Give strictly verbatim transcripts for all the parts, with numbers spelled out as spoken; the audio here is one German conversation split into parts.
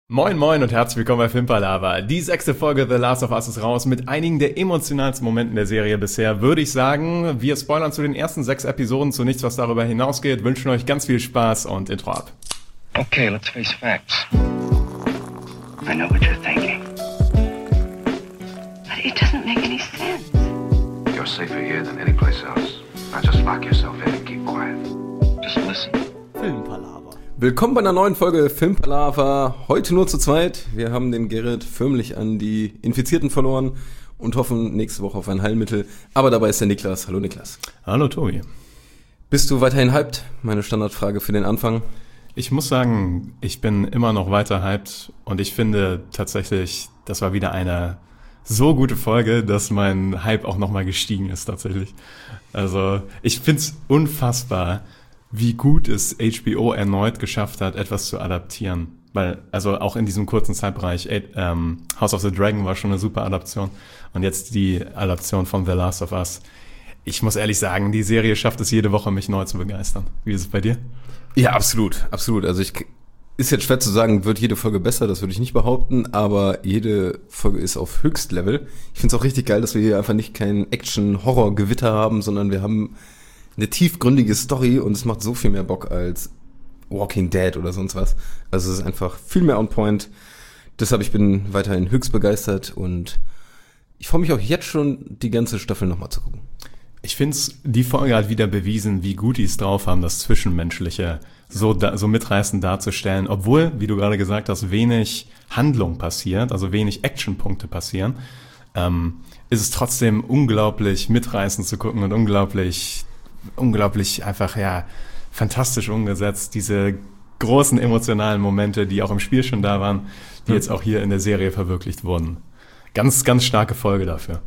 Moin moin und herzlich willkommen bei Filmpalava. Die sechste Folge The Last of Us ist raus mit einigen der emotionalsten Momenten der Serie bisher, würde ich sagen. Wir spoilern zu den ersten sechs Episoden zu nichts, was darüber hinausgeht, wünschen euch ganz viel Spaß und Intro ab. Okay, let's face facts. I know what you're thinking. But it doesn't make any sense. You're safer here than any place else. Now just lock yourself in and keep quiet. Just listen. Filmpalava. Willkommen bei einer neuen Folge Filmpalava. Heute nur zu zweit. Wir haben den Gerrit förmlich an die Infizierten verloren und hoffen nächste Woche auf ein Heilmittel. Aber dabei ist der Niklas. Hallo Niklas. Hallo Tobi. Bist du weiterhin hyped? Meine Standardfrage für den Anfang. Ich muss sagen, ich bin immer noch weiter hyped und ich finde tatsächlich, das war wieder eine so gute Folge, dass mein Hype auch nochmal gestiegen ist tatsächlich. Also ich finde es unfassbar, wie gut es H B O erneut geschafft hat, etwas zu adaptieren. Weil, also auch in diesem kurzen Zeitbereich, ähm, House of the Dragon war schon eine super Adaption. Und jetzt die Adaption von The Last of Us. Ich muss ehrlich sagen, die Serie schafft es jede Woche, mich neu zu begeistern. Wie ist es bei dir? Ja, absolut, absolut. Also ich ist jetzt schwer zu sagen, wird jede Folge besser, das würde ich nicht behaupten, aber jede Folge ist auf Höchstlevel. Ich finde es auch richtig geil, dass wir hier einfach nicht kein Action-Horror-Gewitter haben, sondern wir haben eine tiefgründige Story und es macht so viel mehr Bock als Walking Dead oder sonst was. Also es ist einfach viel mehr on point. Deshalb, ich bin weiterhin höchst begeistert und ich freue mich auch jetzt schon, die ganze Staffel nochmal zu gucken. Ich finde es, die Folge hat wieder bewiesen, wie gut die es drauf haben, das Zwischenmenschliche so, da, so mitreißend darzustellen, obwohl, wie du gerade gesagt hast, wenig Handlung passiert, also wenig Actionpunkte passieren, ähm, ist es trotzdem unglaublich mitreißend zu gucken und unglaublich unglaublich einfach, ja, fantastisch umgesetzt. Diese großen emotionalen Momente, die auch im Spiel schon da waren, die jetzt auch hier in der Serie verwirklicht wurden. Ganz, ganz starke Folge dafür.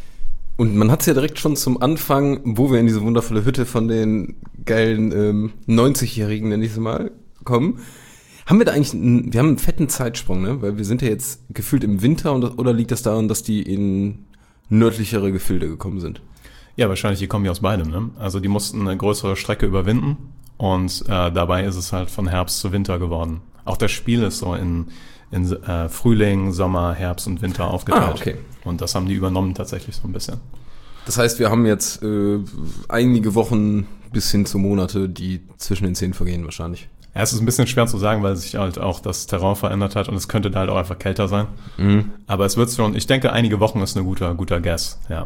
Und man hat es ja direkt schon zum Anfang, wo wir in diese wundervolle Hütte von den geilen ähm, neunzigjährigen, nenne ich es mal, kommen, haben wir da eigentlich, einen, wir haben einen fetten Zeitsprung, ne? Weil wir sind ja jetzt gefühlt im Winter und, oder liegt das daran, dass die in nördlichere Gefilde gekommen sind? Ja, wahrscheinlich, die kommen ja aus beidem, ne? Also die mussten eine größere Strecke überwinden und äh, dabei ist es halt von Herbst zu Winter geworden. Auch das Spiel ist so in, in äh, Frühling, Sommer, Herbst und Winter aufgeteilt. Ah, okay. Und das haben die übernommen tatsächlich so ein bisschen. Das heißt, wir haben jetzt äh, einige Wochen bis hin zu Monate, die zwischen den Zähnen vergehen wahrscheinlich. Ja, es ist ein bisschen schwer zu sagen, weil sich halt auch das Terrain verändert hat und es könnte da halt auch einfach kälter sein. Mhm. Aber es wird schon, ich denke, einige Wochen ist ein guter, guter Guess, ja.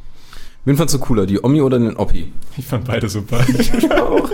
Wen fandst du cooler, die Omi oder den Oppi? Ich fand beide super. Ich auch.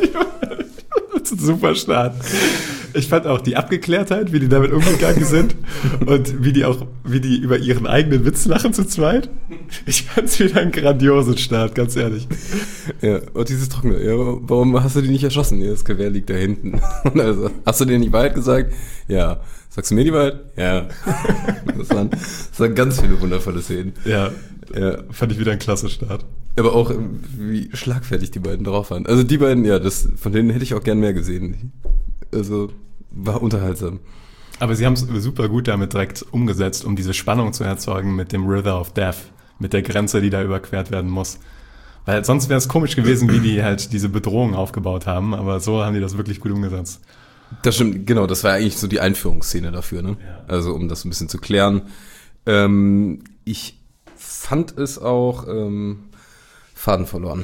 Das ist ein super Start. Ich fand auch die Abgeklärtheit, wie die damit umgegangen sind und wie die auch, wie die über ihren eigenen Witz lachen zu zweit. Ich fand's wieder einen grandiosen Start, ganz ehrlich. Ja, und dieses Trockene. Ja, warum hast du die nicht erschossen? Ja, das Gewehr liegt da hinten. Also, hast du denen die Wahrheit gesagt? Ja. Sagst du mir die Wahrheit? Ja. Das waren, das waren ganz viele wundervolle Szenen. Ja. Ja, fand ich wieder ein klasse Start. Aber auch, wie schlagfertig die beiden drauf waren. Also die beiden, ja, das, von denen hätte ich auch gern mehr gesehen. Also, war unterhaltsam. Aber sie haben es super gut damit direkt umgesetzt, um diese Spannung zu erzeugen mit dem River of Death, mit der Grenze, die da überquert werden muss. Weil sonst wäre es komisch gewesen, wie die halt diese Bedrohung aufgebaut haben, aber so haben die das wirklich gut umgesetzt. Das stimmt, genau, das war eigentlich so die Einführungsszene dafür, ne? Ja. Also, um das ein bisschen zu klären. Ähm, ich fand es auch ähm, Faden verloren.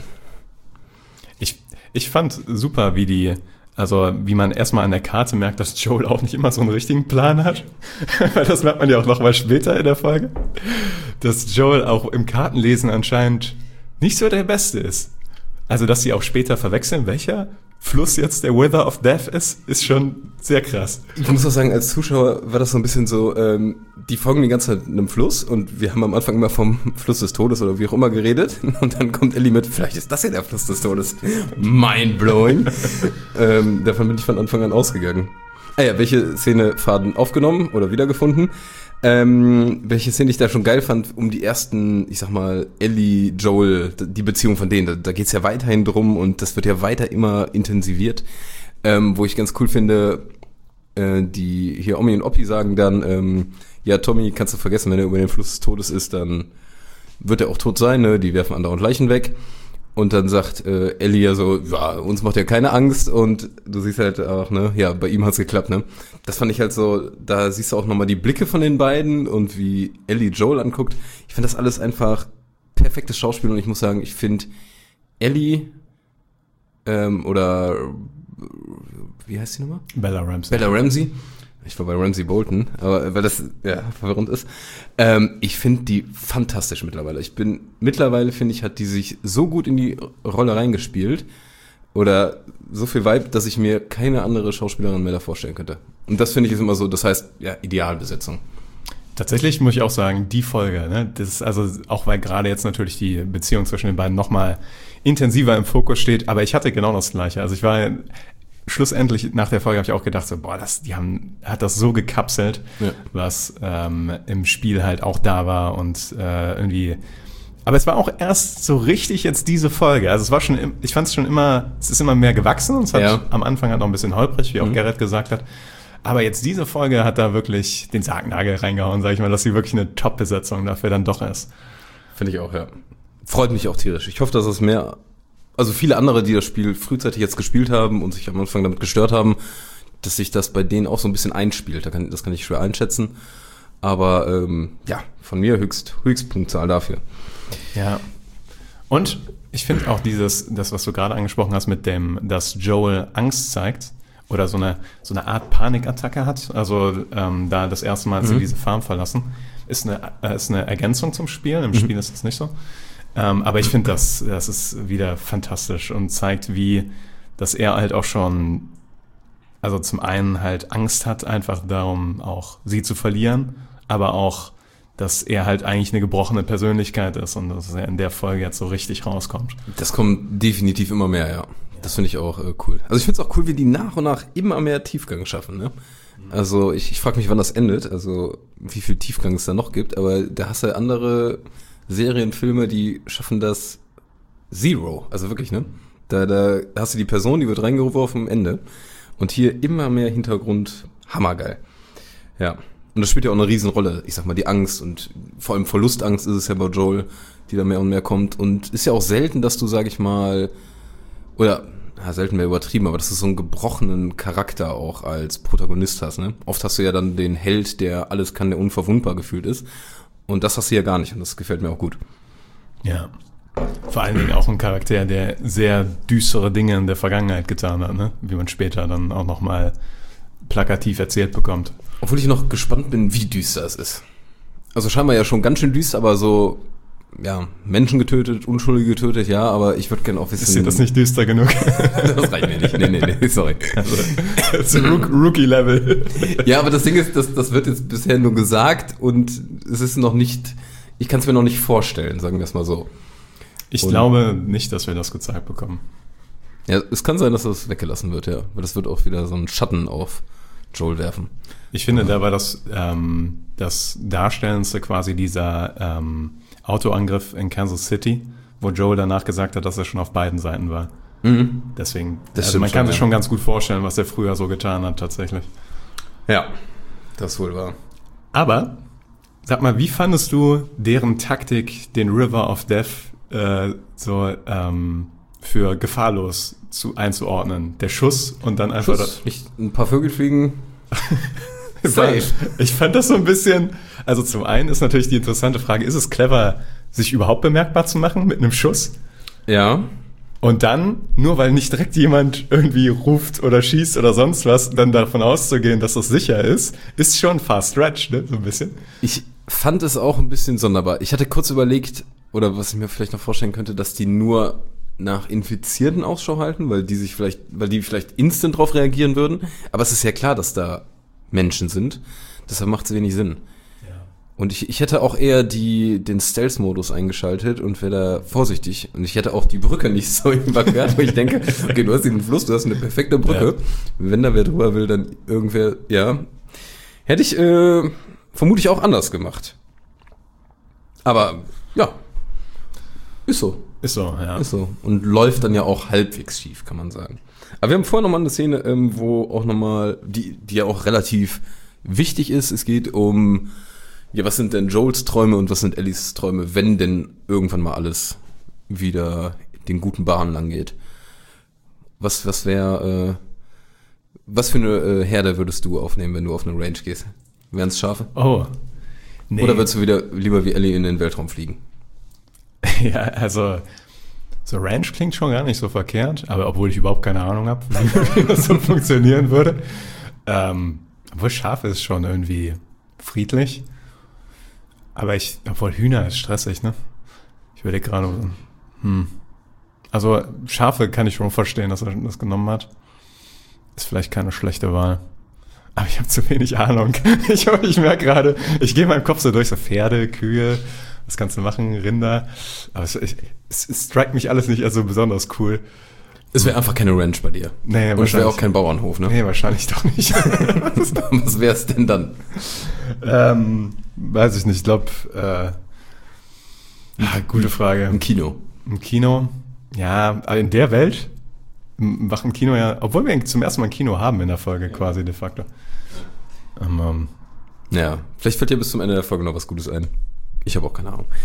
Ich, ich fand super, wie die, also wie man erstmal an der Karte merkt, dass Joel auch nicht immer so einen richtigen Plan hat. Weil das merkt man ja auch noch mal später in der Folge. Dass Joel auch im Kartenlesen anscheinend nicht so der Beste ist. Also, dass sie auch später verwechseln, welcher Fluss jetzt der River of Death ist, ist schon sehr krass. Ich muss auch sagen, als Zuschauer war das so ein bisschen so, ähm, die folgen die ganze Zeit einem Fluss und wir haben am Anfang immer vom Fluss des Todes oder wie auch immer geredet und dann kommt Ellie mit, vielleicht ist das ja der Fluss des Todes. Mindblowing. ähm, davon bin ich von Anfang an ausgegangen. Ah ja, welche Szene Faden aufgenommen oder wiedergefunden? Ähm, welche Szene ich da schon geil fand, um die ersten, ich sag mal, Ellie, Joel, die Beziehung von denen, da, da geht's ja weiterhin drum und das wird ja weiter immer intensiviert. Ähm, wo ich ganz cool finde, äh, die hier Omi und Oppi sagen dann, ähm, ja, Tommy, kannst du vergessen, wenn er über den Fluss des Todes ist, dann wird er auch tot sein, ne? Die werfen andauernd Leichen weg. Und dann sagt äh, Ellie ja so, ja, uns macht ja keine Angst. Und du siehst halt auch, ne, ja, bei ihm hat's geklappt, ne. Das fand ich halt so, da siehst du auch nochmal die Blicke von den beiden und wie Ellie Joel anguckt. Ich finde das alles einfach perfektes Schauspiel und ich muss sagen, ich finde Ellie ähm, oder wie heißt die nochmal? Bella Ramsey. Bella Ramsey. Ich war bei Ramsey Bolton, aber weil das ja verwirrend ist. Ähm, ich finde die fantastisch mittlerweile. Ich bin mittlerweile finde ich hat die sich so gut in die Rolle reingespielt oder so viel Vibe, dass ich mir keine andere Schauspielerin mehr da vorstellen könnte. Und das finde ich ist immer so. Das heißt ja Idealbesetzung. Tatsächlich muss ich auch sagen, die Folge, ne, das ist also auch weil gerade jetzt natürlich die Beziehung zwischen den beiden nochmal intensiver im Fokus steht. Aber ich hatte genau das Gleiche. Also ich war schlussendlich nach der Folge habe ich auch gedacht so, boah, das, die haben, hat das so gekapselt, ja. was ähm, im Spiel halt auch da war und äh, irgendwie. Aber es war auch erst so richtig jetzt diese Folge. Also es war schon, ich fand es schon immer, es ist immer mehr gewachsen und es hat ja. am Anfang halt noch ein bisschen holprig, wie auch mhm. Gerrit gesagt hat. Aber jetzt diese Folge hat da wirklich den Sargnagel reingehauen, sag ich mal, dass sie wirklich eine Top-Besetzung dafür dann doch ist. Finde ich auch, ja. Freut mich auch tierisch. Ich hoffe, dass es mehr. Also viele andere, die das Spiel frühzeitig jetzt gespielt haben und sich am Anfang damit gestört haben, dass sich das bei denen auch so ein bisschen einspielt. Da kann, das kann ich schwer einschätzen. Aber ähm, ja, von mir höchst, Höchstpunktzahl dafür. Ja. Und ich finde auch dieses, das, was du gerade angesprochen hast mit dem, dass Joel Angst zeigt oder so eine, so eine Art Panikattacke hat, also ähm, da das erste Mal, als sie mhm. diese Farm verlassen, ist eine, äh, ist eine Ergänzung zum Spiel. Im mhm. Spiel ist das nicht so. Ähm, aber ich finde, das, das ist wieder fantastisch und zeigt, wie, dass er halt auch schon, also zum einen halt Angst hat, einfach darum auch sie zu verlieren, aber auch, dass er halt eigentlich eine gebrochene Persönlichkeit ist und dass er in der Folge jetzt so richtig rauskommt. Das kommt definitiv immer mehr, ja. Das finde ich auch äh, cool. Also ich finde es auch cool, wie die nach und nach immer mehr Tiefgang schaffen, ne? Also ich, ich frage mich, wann das endet, also wie viel Tiefgang es da noch gibt, aber da hast du andere Serienfilme, die schaffen das Zero, also wirklich, ne? Da, da hast du die Person, die wird reingeworfen am Ende und hier immer mehr Hintergrund, hammergeil. Ja, und das spielt ja auch eine Riesenrolle, ich sag mal, die Angst und vor allem Verlustangst ist es ja bei Joel, die da mehr und mehr kommt und ist ja auch selten, dass du, sag ich mal, oder, ja, selten mehr übertrieben, aber dass du so einen gebrochenen Charakter auch als Protagonist hast, ne? Oft hast du ja dann den Held, der alles kann, der unverwundbar gefühlt ist. Und das hast du ja gar nicht und das gefällt mir auch gut. Ja, vor allen Dingen auch ein Charakter, der sehr düstere Dinge in der Vergangenheit getan hat, ne? Wie man später dann auch nochmal plakativ erzählt bekommt. Obwohl ich noch gespannt bin, wie düster es ist. Also scheinbar ja schon ganz schön düster, aber so, ja, Menschen getötet, Unschuldige getötet, ja, aber ich würde gerne auch wissen... Ist dir das nicht düster genug? Das reicht mir nicht, nee, nee, nee, sorry. Also, das ist ein Rookie-Level. Ja, aber das Ding ist, das, das wird jetzt bisher nur gesagt und es ist noch nicht, ich kann es mir noch nicht vorstellen, sagen wir es mal so. Ich und, glaube nicht, dass wir das gezeigt bekommen. Ja, es kann sein, dass das weggelassen wird, ja, weil das wird auch wieder so einen Schatten auf Joel werfen. Ich finde, da war das, ähm, das Darstellendste quasi dieser... Ähm, Autoangriff in Kansas City, wo Joel danach gesagt hat, dass er schon auf beiden Seiten war. Mhm. Deswegen, das also man kann schon, sich ja. schon ganz gut vorstellen, was er früher so getan hat, tatsächlich. Ja, das wohl war. Aber, sag mal, wie fandest du deren Taktik, den River of Death äh, so ähm, für gefahrlos zu, einzuordnen? Der Schuss und dann einfach... Schuss, das, nicht ein paar Vögel fliegen... Ich fand das so ein bisschen, also zum einen ist natürlich die interessante Frage, ist es clever, sich überhaupt bemerkbar zu machen mit einem Schuss? Ja. Und dann, nur weil nicht direkt jemand irgendwie ruft oder schießt oder sonst was, dann davon auszugehen, dass das sicher ist, ist schon fast stretch, ne, so ein bisschen. Ich fand es auch ein bisschen sonderbar. Ich hatte kurz überlegt, oder was ich mir vielleicht noch vorstellen könnte, dass die nur nach Infizierten Ausschau halten, weil die sich vielleicht, weil die vielleicht instant drauf reagieren würden. Aber es ist ja klar, dass da Menschen sind. Deshalb macht es wenig Sinn. Ja. Und ich, ich hätte auch eher die, den Stealth-Modus eingeschaltet und wäre da vorsichtig. Und ich hätte auch die Brücke nicht so überquert, wo ich denke, okay, du hast den Fluss, du hast eine perfekte Brücke. Ja. Wenn da wer drüber will, dann irgendwer, ja. Hätte ich äh, vermutlich auch anders gemacht. Aber, ja. Ist so. Ist so, ja. Ist so. Und läuft dann ja auch halbwegs schief, kann man sagen. Aber wir haben vorher nochmal eine Szene, ähm, wo auch nochmal, die, die ja auch relativ wichtig ist. Es geht um, ja, was sind denn Joels Träume und was sind Ellies Träume, wenn denn irgendwann mal alles wieder den guten Bahnen lang geht. Was, was wäre, äh, was für eine äh, Herde würdest du aufnehmen, wenn du auf eine Range gehst? Wären es Schafe? Oh. Nee. Oder würdest du wieder lieber wie Ellie in den Weltraum fliegen? Ja, also so Ranch klingt schon gar nicht so verkehrt, aber obwohl ich überhaupt keine Ahnung habe, wie, wie das so funktionieren würde. Ähm, obwohl Schafe ist schon irgendwie friedlich. Aber ich, obwohl Hühner ist stressig, ne? Ich überlege gerade, hm. Also Schafe kann ich schon verstehen, dass er das genommen hat. Ist vielleicht keine schlechte Wahl. Aber ich habe zu wenig Ahnung. Ich, ich merke gerade, ich gehe in meinem Kopf so durch, so Pferde, Kühe, was kannst du machen, Rinder. Aber es, ich, es, es strikt mich alles nicht als so besonders cool. Es wäre einfach keine Ranch bei dir. Nee, und es wäre auch kein Bauernhof, ne? Nee, wahrscheinlich doch nicht. Was wäre es denn dann? Ähm, weiß ich nicht, ich glaube, äh, ah, gute Frage. Im Kino. Im Kino? Ja, in der Welt macht ein Kino ja, obwohl wir zum ersten Mal ein Kino haben in der Folge quasi de facto. Um, um, ja, vielleicht fällt dir bis zum Ende der Folge noch was Gutes ein. Ich habe auch keine Ahnung.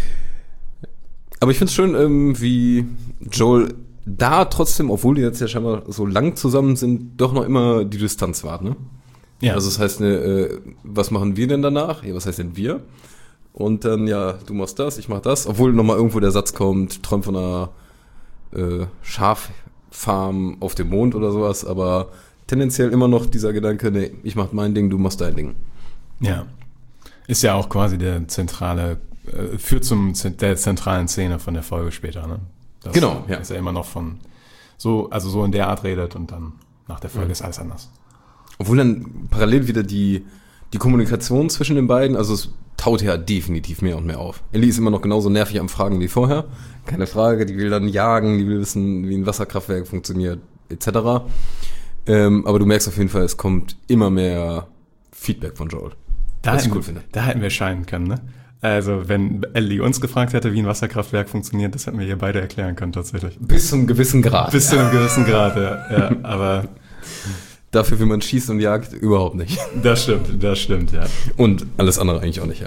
Aber ich finde es schön, ähm, wie Joel da trotzdem, obwohl die jetzt ja scheinbar so lang zusammen sind, doch noch immer die Distanz wahrt, ne? Ja. Also das heißt, ne, äh, was machen wir denn danach? Ja, was heißt denn wir? Und dann, ja, du machst das, ich mach das. Obwohl nochmal irgendwo der Satz kommt, träum von einer äh, Schaffarm auf dem Mond oder sowas, aber tendenziell immer noch dieser Gedanke, nee, ich mach mein Ding, du machst dein Ding. Ja. Ist ja auch quasi der zentrale, äh, führt zum der zentralen Szene von der Folge später, ne? Das genau, ja. Ist ja immer noch von so, also so in der Art redet und dann nach der Folge mhm. ist alles anders. Obwohl dann parallel wieder die, die Kommunikation zwischen den beiden, also es taut ja definitiv mehr und mehr auf. Ellie ist immer noch genauso nervig am Fragen wie vorher. Keine Frage, die will dann jagen, die will wissen, wie ein Wasserkraftwerk funktioniert, et cetera. Ähm, aber du merkst auf jeden Fall, es kommt immer mehr Feedback von Joel. Da was ich cool finde. Da hätten wir scheinen können, ne? Also, wenn Ellie uns gefragt hätte, wie ein Wasserkraftwerk funktioniert, das hätten wir ihr beide erklären können, tatsächlich. Bis zu einem gewissen Grad. Bis zu einem gewissen Grad, ja. ja aber dafür, wie man schießt und jagt, überhaupt nicht. Das stimmt, das stimmt, ja. Und alles andere eigentlich auch nicht, ja.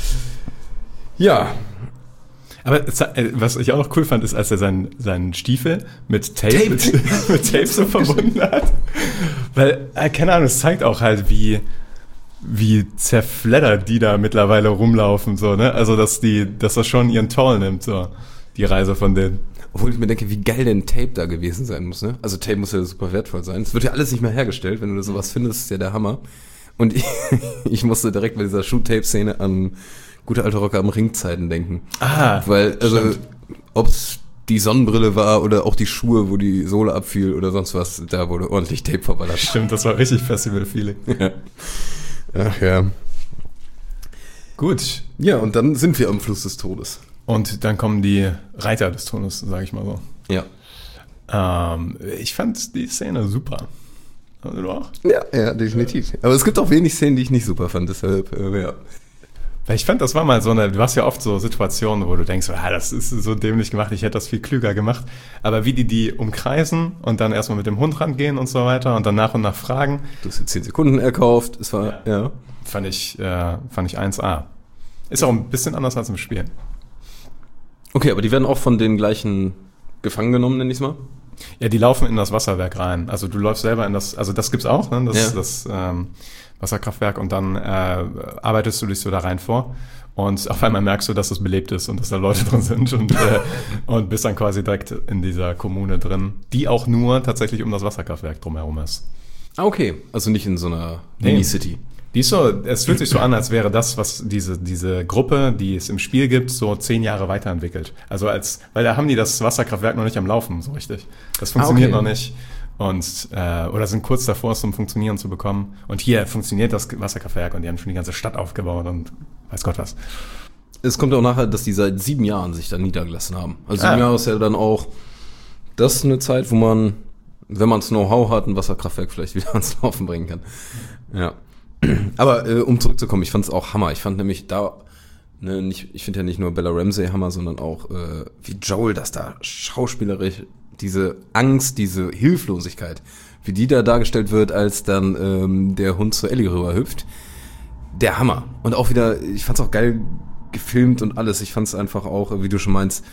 Ja. Aber was ich auch noch cool fand, ist, als er seinen, seinen Stiefel mit Tape, Tape. Mit, mit Tape so verbunden hat. Weil, keine Ahnung, es zeigt auch halt, wie wie zerfleddert die da mittlerweile rumlaufen, so, ne? Also, dass die, dass das schon ihren Toll nimmt, so, die Reise von denen. Obwohl ich mir denke, wie geil denn Tape da gewesen sein muss, ne? Also Tape muss ja super wertvoll sein. Es wird ja alles nicht mehr hergestellt, wenn du sowas findest, ist ja der Hammer. Und ich, ich musste direkt bei dieser Shoot-Tape-Szene an gute alte Rocker am Ring-Zeiten denken. Ah, weil, also, ob's die Sonnenbrille war oder auch die Schuhe, wo die Sohle abfiel oder sonst was, da wurde ordentlich Tape verballert. Stimmt, das war richtig Festival-Feeling. Ja. Ach ja. Gut. Ja, und dann sind wir am Fluss des Todes. Und dann kommen die Reiter des Todes, sage ich mal so. Ja. Ähm, ich fand die Szene super. Also du auch? Ja, ja, definitiv. Aber es gibt auch wenig Szenen, die ich nicht super fand, deshalb, äh, ja. Weil ich fand, das war mal so eine, du hast ja oft so Situationen, wo du denkst, ah, das ist so dämlich gemacht, ich hätte das viel klüger gemacht. Aber wie die die umkreisen und dann erstmal mit dem Hund rangehen und so weiter und dann nach und nach fragen. Du hast jetzt zehn Sekunden erkauft, es war, ja. ja. Fand ich, äh, fand ich eins A. Ist auch ein bisschen anders als im Spiel. Okay, aber die werden auch von den gleichen gefangen genommen, nenn ich's mal? Ja, die laufen in das Wasserwerk rein. Also du läufst selber in das, also das gibt's auch, ne? Das, ja. das ähm, Wasserkraftwerk und dann äh, arbeitest du dich so da rein vor und auf einmal merkst du, dass es belebt ist und dass da Leute drin sind und, äh, und bist dann quasi direkt in dieser Kommune drin, die auch nur tatsächlich um das Wasserkraftwerk drumherum ist. Ah, okay. Also nicht in so einer Mini-City. Die ist so, es fühlt sich so an, als wäre das, was diese, diese Gruppe, die es im Spiel gibt, so zehn Jahre weiterentwickelt. Also als, weil da haben die das Wasserkraftwerk noch nicht am Laufen, so richtig. Das funktioniert ah, okay. noch nicht. Und, äh, oder sind kurz davor, es zum Funktionieren zu bekommen. Und hier funktioniert das Wasserkraftwerk und die haben schon die ganze Stadt aufgebaut und weiß Gott was. Es kommt auch nachher, dass die seit sieben Jahren sich da niedergelassen haben. Also sieben ah. Jahre ist ja dann auch, das ist eine Zeit, wo man, wenn man das Know-how hat, ein Wasserkraftwerk vielleicht wieder ans Laufen bringen kann. Ja. Aber äh, um zurückzukommen, ich fand es auch Hammer. Ich fand nämlich da, ne, nicht, ich finde ja nicht nur Bella Ramsey Hammer, sondern auch äh, wie Joel das da schauspielerisch, diese Angst, diese Hilflosigkeit, wie die da dargestellt wird, als dann ähm, der Hund zu Ellie rüber hüpft. Der Hammer. Und auch wieder, ich fand's auch geil gefilmt und alles. Ich fand's einfach auch, wie du schon meinst,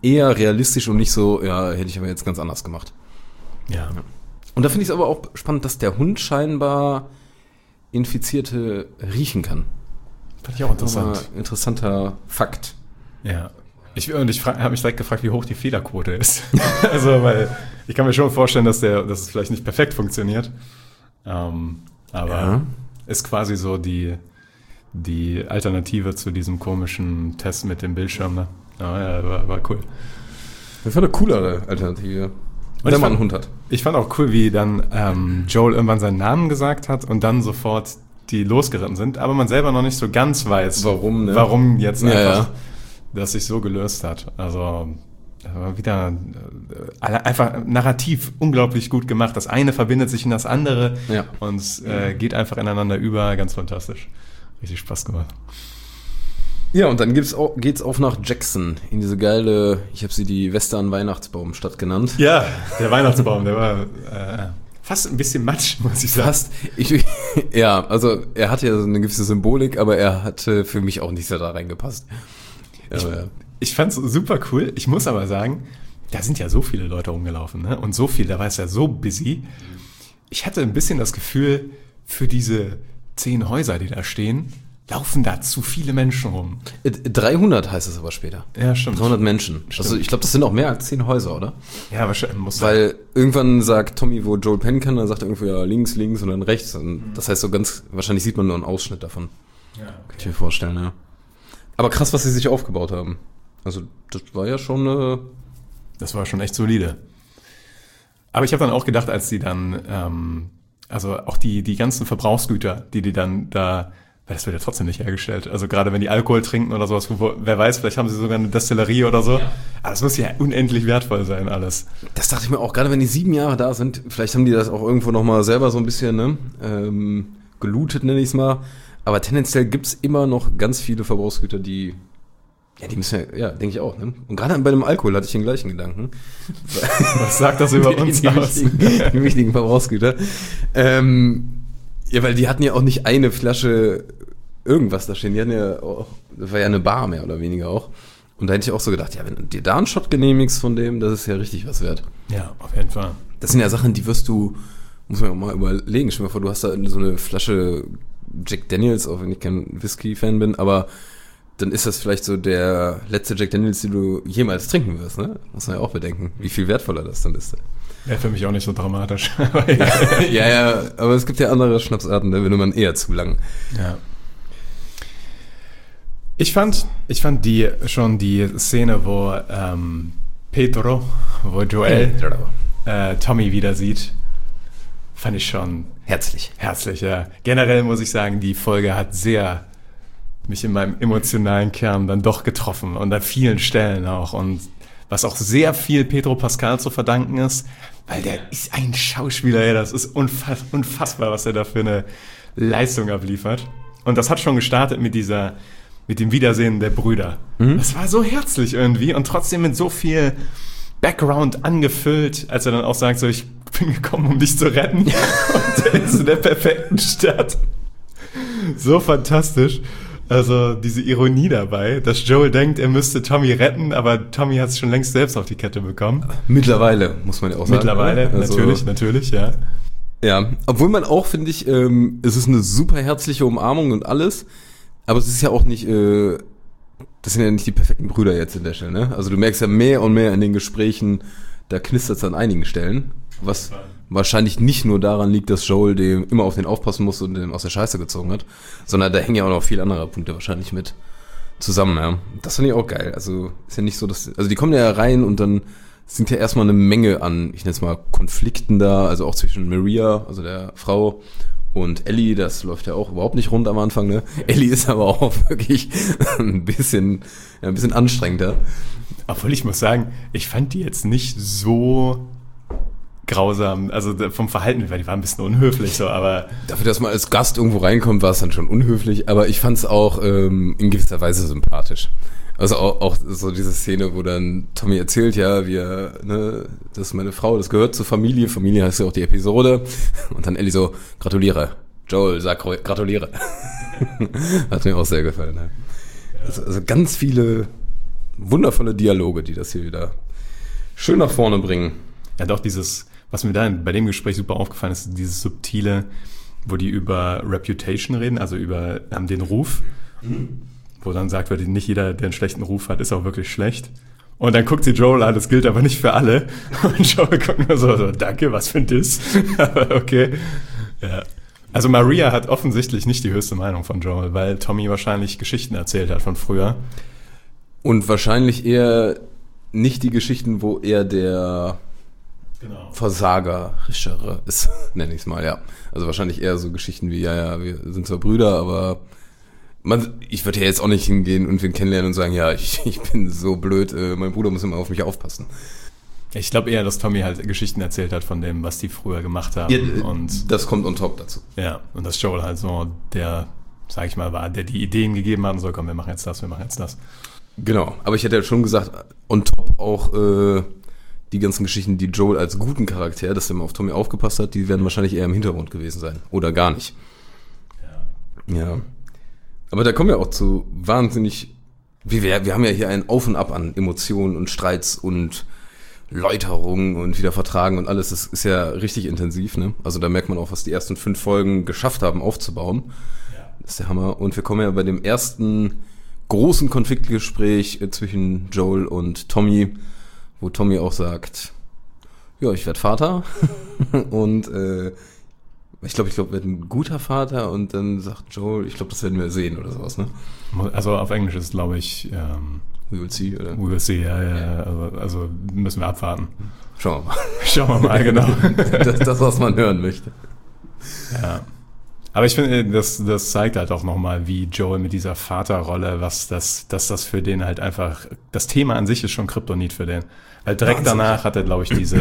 eher realistisch und nicht so, ja, hätte ich aber jetzt ganz anders gemacht. Ja. Und da finde ich es aber auch spannend, dass der Hund scheinbar Infizierte riechen kann. Fand ich auch interessant. Aber interessanter Fakt. Ja. Ich, und ich habe mich direkt gefragt, wie hoch die Fehlerquote ist. Also, weil ich kann mir schon vorstellen, dass der, dass es vielleicht nicht perfekt funktioniert. Ähm, aber Ja. ist quasi so die, die Alternative zu diesem komischen Test mit dem Bildschirm. Ne? Ja, ja, war, war cool. Das war eine coolere Alternative. Und Wenn ich man einen fand- Hund hat. Ich fand auch cool, wie dann ähm, Joel irgendwann seinen Namen gesagt hat und dann sofort die losgeritten sind, aber man selber noch nicht so ganz weiß, Warum, ne? warum jetzt Ja, einfach ja. das sich so gelöst hat. Also das war wieder äh, einfach narrativ unglaublich gut gemacht. Das eine verbindet sich in das andere Ja. und es äh, geht einfach ineinander über. Ganz fantastisch. Richtig Spaß gemacht. Ja, und dann gibt's auch, geht's auf nach Jackson, in diese geile, ich habe sie die Western-Weihnachtsbaumstadt genannt. Ja, der Weihnachtsbaum, der war äh, fast ein bisschen matsch, muss ich sagen. Fast. Ich, ja, also er hatte ja so eine gewisse Symbolik, aber er hatte für mich auch nicht so da reingepasst. Ich, Aber, ich fand's super cool. Ich muss aber sagen, da sind ja so viele Leute rumgelaufen, ne? Und so viel, da war es ja so busy. Ich hatte ein bisschen das Gefühl, für diese zehn Häuser, die da stehen, laufen da zu viele Menschen rum. äh, dreihundert heißt es aber später. Ja, stimmt. dreihundert Menschen. Stimmt. Also ich glaube, das sind auch mehr als zehn Häuser, oder? Ja, wahrscheinlich muss Weil irgendwann sagt Tommy, wo Joel pennen kann, dann sagt er irgendwo ja links, links und dann rechts. Und das heißt so ganz, wahrscheinlich sieht man nur einen Ausschnitt davon. Ja, Kann ich mir vorstellen, ja. Aber krass, was sie sich aufgebaut haben. Also das war ja schon äh, das war schon echt solide. Aber ich habe dann auch gedacht, als die dann, ähm, also auch die, die ganzen Verbrauchsgüter, die die dann da, weil das wird ja trotzdem nicht hergestellt. Also gerade wenn die Alkohol trinken oder sowas, wo, wer weiß, vielleicht haben sie sogar eine Destillerie oder so. Aber das muss ja unendlich wertvoll sein, alles. Das dachte ich mir auch, gerade wenn die sieben Jahre da sind, vielleicht haben die das auch irgendwo nochmal selber so ein bisschen ne, ähm, gelootet, nenne ich es mal. Aber tendenziell gibt's immer noch ganz viele Verbrauchsgüter, die, ja, die müssen ja, ja, denke ich auch. Ne? Und gerade bei dem Alkohol hatte ich den gleichen Gedanken. Was sagt das über die, uns die, aus? wichtigen, die wichtigen Verbrauchsgüter. Ähm, ja, weil die hatten ja auch nicht eine Flasche irgendwas da stehen. Die hatten ja auch, das war ja eine Bar mehr oder weniger auch. Und da hätte ich auch so gedacht, ja, wenn du dir da einen Shot genehmigst von dem, das ist ja richtig was wert. Ja, auf jeden Fall. Das sind ja Sachen, die wirst du, muss man ja auch mal überlegen. Stell dir mal vor, du hast da so eine Flasche Jack Daniels, auch wenn ich kein Whisky-Fan bin, aber dann ist das vielleicht so der letzte Jack Daniels, den du jemals trinken wirst, ne? Muss man ja auch bedenken, wie viel wertvoller das dann ist. Wäre für mich auch nicht so dramatisch. ja, ja, aber es gibt ja andere Schnapsarten, da will man eher zu lang. Ja. Ich fand, ich fand die schon die Szene, wo ähm, Pedro, wo Joel äh, Tommy wieder sieht, fand ich schon Herzlich. herzlich. Ja. Generell muss ich sagen, die Folge hat sehr mich in meinem emotionalen Kern dann doch getroffen und an vielen Stellen auch. Und was auch sehr viel Pedro Pascal zu verdanken ist, weil der ist ein Schauspieler, ja, das ist unfass, unfassbar, was er da für eine Leistung abliefert. Und das hat schon gestartet mit dieser, mit dem Wiedersehen der Brüder. Mhm. Das war so herzlich irgendwie und trotzdem mit so viel Background angefüllt, als er dann auch sagt, so, ich bin gekommen, um dich zu retten. Und er ist in der perfekten Stadt. So fantastisch. Also diese Ironie dabei, dass Joel denkt, er müsste Tommy retten, aber Tommy hat es schon längst selbst auf die Kette bekommen. Mittlerweile, muss man ja auch sagen. Mittlerweile, also, natürlich, natürlich, ja. Ja, obwohl man auch, finde ich, ähm, es ist eine super herzliche Umarmung und alles, aber es ist ja auch nicht, äh, das sind ja nicht die perfekten Brüder jetzt in der Stelle, ne? Also du merkst ja mehr und mehr in den Gesprächen, da knistert es an einigen Stellen, was wahrscheinlich nicht nur daran liegt, dass Joel dem immer auf den aufpassen muss und den aus der Scheiße gezogen hat, sondern da hängen ja auch noch viele andere Punkte wahrscheinlich mit zusammen, ja. Das finde ich auch geil. Also ist ja nicht so, dass, also die kommen ja rein und dann sind ja erstmal eine Menge an, ich nenne es mal Konflikten da, also auch zwischen Maria, also der Frau, und Ellie, das läuft ja auch überhaupt nicht rund am Anfang, ne? Ellie ist aber auch wirklich ein bisschen, ja, ein bisschen anstrengender. Obwohl ich muss sagen, ich fand die jetzt nicht so grausam, also vom Verhalten, weil die waren ein bisschen unhöflich so, aber... Dafür, dass man als Gast irgendwo reinkommt, war es dann schon unhöflich, aber ich fand es auch ähm, in gewisser Weise sympathisch. Also auch, auch so diese Szene, wo dann Tommy erzählt, ja, wir, ne, das ist meine Frau, das gehört zur Familie, Familie heißt ja auch die Episode, und dann Ellie so, gratuliere, Joel, sag gratuliere. Hat mir auch sehr gefallen. Ne? Also, also ganz viele wundervolle Dialoge, die das hier wieder schön nach vorne bringen. Ja, doch, dieses, was mir da bei dem Gespräch super aufgefallen ist, dieses subtile, wo die über Reputation reden, also über ähm, den Ruf, mhm. wo dann sagt wird, nicht jeder, der einen schlechten Ruf hat, ist auch wirklich schlecht. Und dann guckt sie Joel an, das gilt aber nicht für alle. Und Joel guckt nur so, so danke, was für ein Diss. Aber okay. Ja. Also Maria hat offensichtlich nicht die höchste Meinung von Joel, weil Tommy wahrscheinlich Geschichten erzählt hat von früher. Und wahrscheinlich eher nicht die Geschichten, wo er der genau. Versagerischere ist, nenne ich es mal, ja. Also wahrscheinlich eher so Geschichten wie, ja, ja, wir sind zwar Brüder, aber man, ich würde ja jetzt auch nicht hingehen und wen kennenlernen und sagen, ja, ich, ich bin so blöd, äh, mein Bruder muss immer auf mich aufpassen. Ich glaube eher, dass Tommy halt Geschichten erzählt hat von dem, was die früher gemacht haben. Ja, und das kommt on top dazu. Ja, und dass Joel halt so der, sag ich mal, war, der die Ideen gegeben hat und so, komm, wir machen jetzt das, wir machen jetzt das. Genau, aber ich hätte ja schon gesagt, on top auch äh, die ganzen Geschichten, die Joel als guten Charakter, dass er mal auf Tommy aufgepasst hat, die werden wahrscheinlich eher im Hintergrund gewesen sein. Oder gar nicht. Ja. Ja. Aber da kommen wir auch zu wahnsinnig, wir, wir haben ja hier ein Auf und Ab an Emotionen und Streits und Läuterungen und wieder Vertragen und alles. Das ist ja richtig intensiv, ne? Also da merkt man auch, was die ersten fünf Folgen geschafft haben aufzubauen. Ja. Das ist der Hammer. Und wir kommen ja bei dem ersten großen Konfliktgespräch zwischen Joel und Tommy, wo Tommy auch sagt, ja, ich werde Vater und äh, ich glaube, ich glaube, werde ein guter Vater und dann sagt Joel, ich glaube, das werden wir sehen oder sowas, ne? Also auf Englisch ist, glaube ich, ähm, We will see, oder? We will see, ja, ja, ja. Also, also müssen wir abwarten. Schauen wir mal. Schauen wir mal, genau. das, das, was man hören möchte. Ja. Aber ich finde, das, das zeigt halt auch nochmal, wie Joel mit dieser Vaterrolle, was das, dass das für den halt einfach, das Thema an sich ist schon Kryptonit für den. Weil direkt Wahnsinn. Danach hat er, glaube ich, diese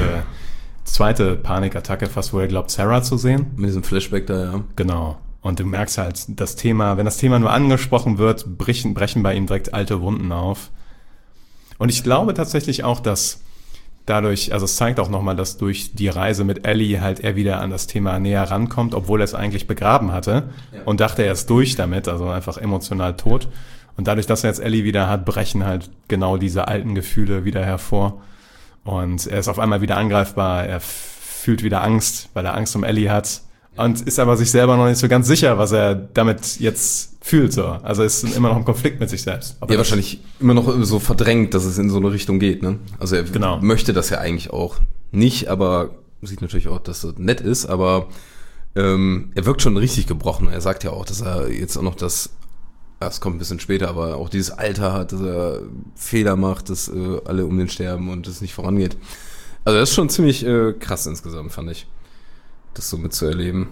zweite Panikattacke fast, wo er glaubt, Sarah zu sehen. Mit diesem Flashback da, ja. Genau. Und du merkst halt, das Thema, wenn das Thema nur angesprochen wird, brechen, brechen bei ihm direkt alte Wunden auf. Und ich glaube tatsächlich auch, dass dadurch, also es zeigt auch nochmal, dass durch die Reise mit Ellie halt er wieder an das Thema näher rankommt, obwohl er es eigentlich begraben hatte ja. und dachte, er ist durch damit, also einfach emotional tot. Und dadurch, dass er jetzt Ellie wieder hat, brechen halt genau diese alten Gefühle wieder hervor. Und er ist auf einmal wieder angreifbar, er fühlt wieder Angst, weil er Angst um Ellie hat. Und ist aber sich selber noch nicht so ganz sicher, was er damit jetzt fühlt. So. Also ist immer noch im Konflikt mit sich selbst. Ja, wahrscheinlich immer noch so verdrängt, dass es in so eine Richtung geht. Ne? Also er genau. möchte das ja eigentlich auch nicht, aber sieht natürlich auch, dass das nett ist. Aber ähm, er wirkt schon richtig gebrochen. Er sagt ja auch, dass er jetzt auch noch das, das kommt ein bisschen später, aber auch dieses Alter hat, dass er Fehler macht, dass äh, alle um den sterben und es nicht vorangeht. Also das ist schon ziemlich äh, krass insgesamt, fand ich, das so mitzuerleben.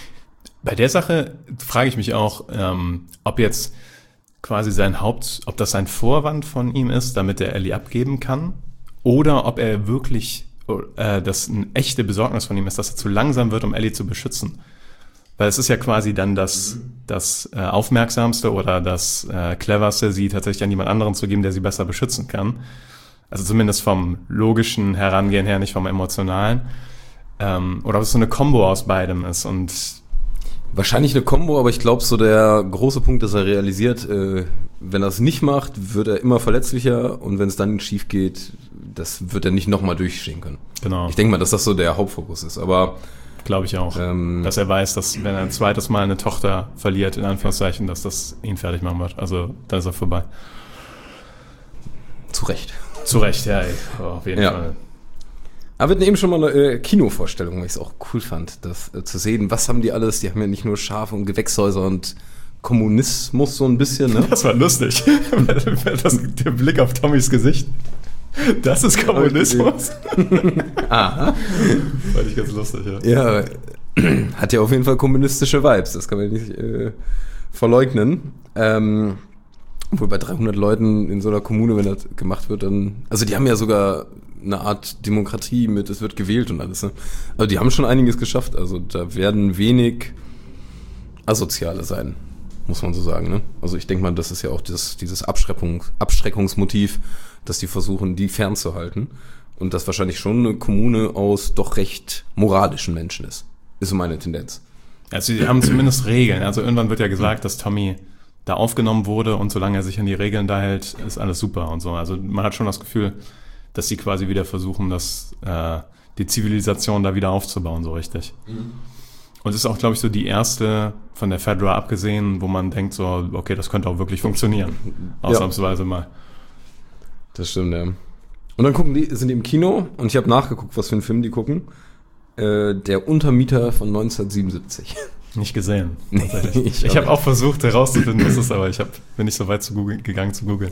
Bei der Sache frage ich mich auch, ähm, ob jetzt quasi sein Haupt, ob das ein Vorwand von ihm ist, damit er Ellie abgeben kann, oder ob er wirklich, äh, das eine echte Besorgnis von ihm ist, dass er zu langsam wird, um Ellie zu beschützen. Weil es ist ja quasi dann das, das äh, Aufmerksamste oder das äh, Cleverste, sie tatsächlich an jemand anderen zu geben, der sie besser beschützen kann. Also zumindest vom logischen Herangehen her, nicht vom emotionalen. Ähm, oder ob es so eine Kombo aus beidem ist. Und wahrscheinlich eine Kombo, aber ich glaube, so der große Punkt, dass er realisiert, äh, wenn er es nicht macht, wird er immer verletzlicher und wenn es dann schief geht, das wird er nicht nochmal durchstehen können. Genau. Ich denke mal, dass das so der Hauptfokus ist, aber glaube ich auch. Ähm, dass er weiß, dass wenn er ein zweites Mal eine Tochter verliert, in Anführungszeichen, dass das ihn fertig machen wird. Also dann ist er vorbei. Zu Recht. Zu Recht, ja, ey. Oh, auf jeden ja. Fall. Aber wir hatten eben schon mal eine äh, Kinovorstellung, weil ich es auch cool fand, das äh, zu sehen. Was haben die alles? Die haben ja nicht nur Schafe und Gewächshäuser und Kommunismus so ein bisschen, ne? Das war lustig. das, der Blick auf Tommys Gesicht. Das ist Kommunismus. Aha. Fand ich ganz lustig, ja. Ja, hat ja auf jeden Fall kommunistische Vibes, das kann man nicht äh, verleugnen. Ähm, obwohl bei dreihundert Leuten in so einer Kommune, wenn das gemacht wird, dann, also die haben ja sogar eine Art Demokratie mit, es wird gewählt und alles, ne? Also die haben schon einiges geschafft, also da werden wenig Asoziale sein, muss man so sagen, ne? Also ich denke mal, das ist ja auch das, dieses Abschreckung, Abschreckungsmotiv, dass die versuchen, die fernzuhalten und das wahrscheinlich schon eine Kommune aus doch recht moralischen Menschen ist. Ist so meine Tendenz. Also sie haben zumindest Regeln. Also irgendwann wird ja gesagt, dass Tommy da aufgenommen wurde und solange er sich an die Regeln da hält, ist alles super und so. Also man hat schon das Gefühl, dass sie quasi wieder versuchen, das, äh, die Zivilisation da wieder aufzubauen, so richtig. Mhm. Und es ist auch, glaube ich, so die erste von der Fedra abgesehen, wo man denkt so, okay, das könnte auch wirklich funktionieren. Ausnahmsweise ja. mal. Das stimmt, ja. Und dann gucken die, sind die im Kino und ich habe nachgeguckt, was für einen Film die gucken. Äh, der Untermieter von neunzehnhundertsiebenundsiebzig. Nicht gesehen. Tatsächlich. ich ich habe auch versucht herauszufinden, was es ist, aber ich hab, bin nicht so weit zu Google, gegangen zu googeln.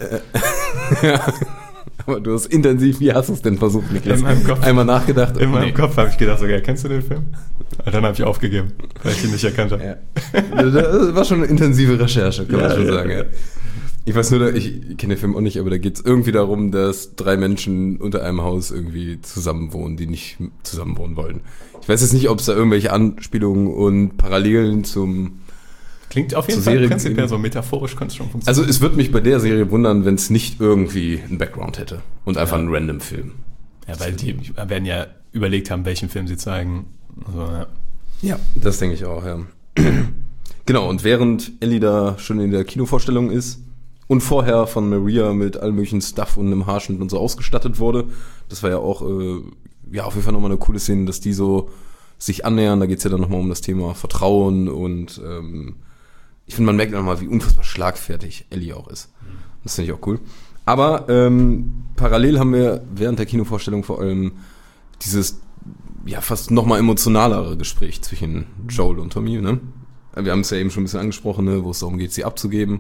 ja. Aber du hast intensiv, wie hast du es denn versucht, Niklas? In meinem Kopf. Einmal nachgedacht. In meinem nee. Kopf habe ich gedacht, okay, kennst du den Film? Und dann habe ich aufgegeben, weil ich ihn nicht erkannt habe. Ja. Das war schon eine intensive Recherche, kann ja, man schon ja, sagen. Ja. Ich weiß nur, ich kenne den Film auch nicht, aber da geht es irgendwie darum, dass drei Menschen unter einem Haus irgendwie zusammenwohnen, die nicht zusammenwohnen wollen. Ich weiß jetzt nicht, ob es da irgendwelche Anspielungen und Parallelen zum Klingt auf jeden Fall Serie prinzipiell so metaphorisch, könnte es schon funktionieren. Also es würde mich bei der Serie wundern, wenn es nicht irgendwie einen Background hätte und einfach ja. einen random Film. Ja, weil die werden ja überlegt haben, welchen Film sie zeigen. Also, ja. ja, das denke ich auch, ja. Genau, und während Ellie da schon in der Kinovorstellung ist und vorher von Maria mit allem möglichen Stuff und einem Haarschnitt und so ausgestattet wurde, das war ja auch äh, ja auf jeden Fall nochmal eine coole Szene, dass die so sich annähern. Da geht's ja dann nochmal um das Thema Vertrauen und ähm, ich finde, man merkt nochmal, wie unfassbar schlagfertig Ellie auch ist. Das finde ich auch cool. Aber ähm, parallel haben wir während der Kinovorstellung vor allem dieses ja fast nochmal emotionalere Gespräch zwischen Joel und Tommy. Ne? Wir haben es ja eben schon ein bisschen angesprochen, ne? Wo es darum geht, sie abzugeben.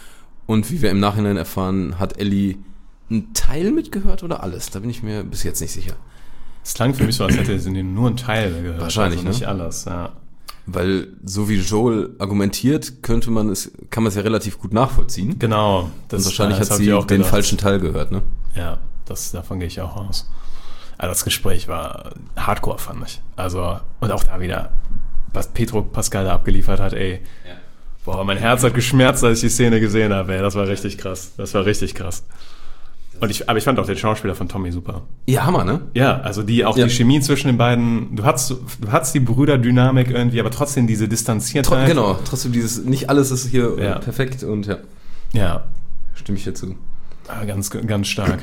Und wie wir im Nachhinein erfahren, hat Ellie einen Teil mitgehört oder alles? Da bin ich mir bis jetzt nicht sicher. Es klang für mich so, als hätte sie nur einen Teil gehört. Wahrscheinlich, also nicht ne? alles, ja. Weil so wie Joel argumentiert, könnte man es, kann man es ja relativ gut nachvollziehen. Genau. Das, und wahrscheinlich das hat sie auch den gedacht. falschen Teil gehört, ne? Ja, das, davon gehe ich auch aus. Also das Gespräch war hardcore, fand ich. Also, und auch da wieder, was Pedro Pascal da abgeliefert hat, ey. Ja. Boah, mein Herz hat geschmerzt, als ich die Szene gesehen habe, ey. Das war richtig krass. Das war richtig krass. Und ich, aber ich fand auch den Schauspieler von Tommy super. Ja, Hammer, ne? Ja, also die, auch ja. die Chemie zwischen den beiden, du hast, du hast die Brüderdynamik irgendwie, aber trotzdem diese Distanziertheit. Tr- genau, trotzdem dieses, nicht alles ist hier ja. perfekt und ja. Ja. Stimme ich dir zu. Ja, ganz, ganz stark.